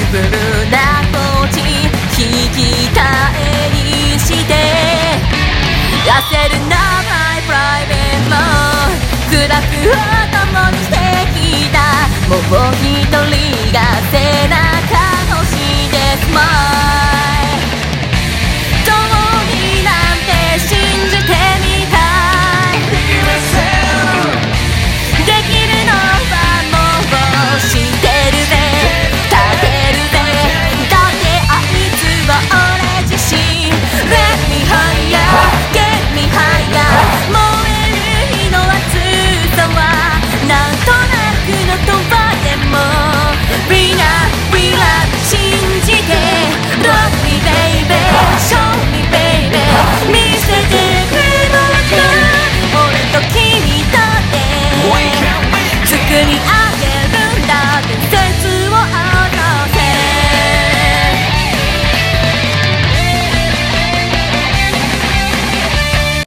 ブルな当時引き換えにして焦るな My private love 苦楽を共にしてきたもう一人が背中越しでスマイル